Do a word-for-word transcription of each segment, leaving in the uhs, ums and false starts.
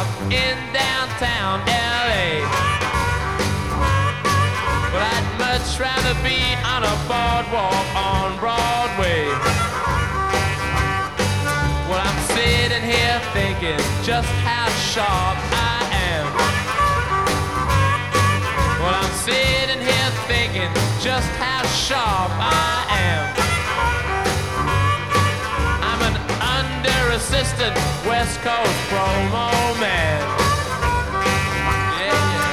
up in downtown L A. But I'd much rather be on a boardwalk on Broadway. Well, I'm sitting here thinking just how sharp I am. Well, I'm sitting here thinking just how sharp I am. I'm an under-assistant West Coast promo man. Yeah, yeah.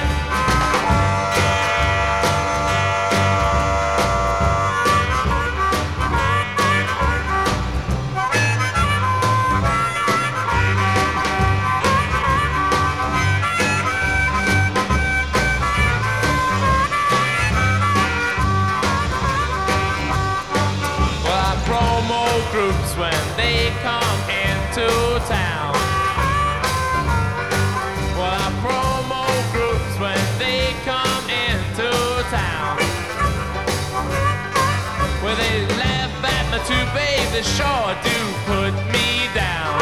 Groups when they come into town. Well, I promo groups when they come into town. Well, they laugh at me too, babe, they sure do put me down.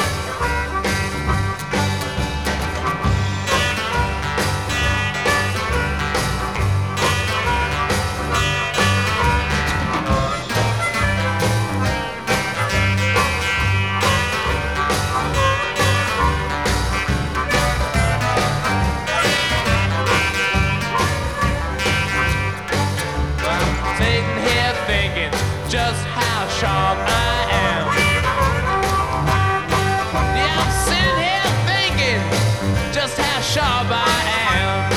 Just how sharp I am. Yeah, I'm sitting here thinking just how sharp I am.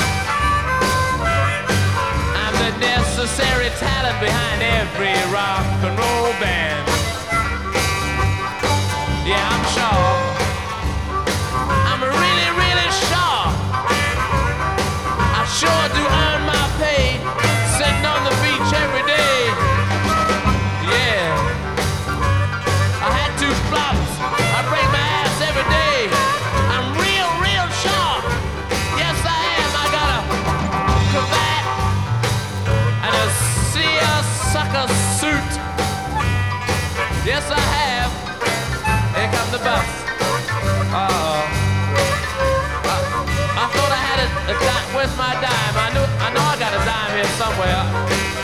I'm the necessary talent behind every rock and roll band. Yeah, I'm sharp. I'm really, really sharp. I sure do earn my pay sitting on the beach every day. Flops. I break my ass every day. I'm real, real sharp. Yes, I am. I got a cravat and a seersucker suit. Yes, I have. Here comes the bus. Uh-oh. I, I thought I had a, a dime. Where's my dime? I knew. I know I got a dime here somewhere.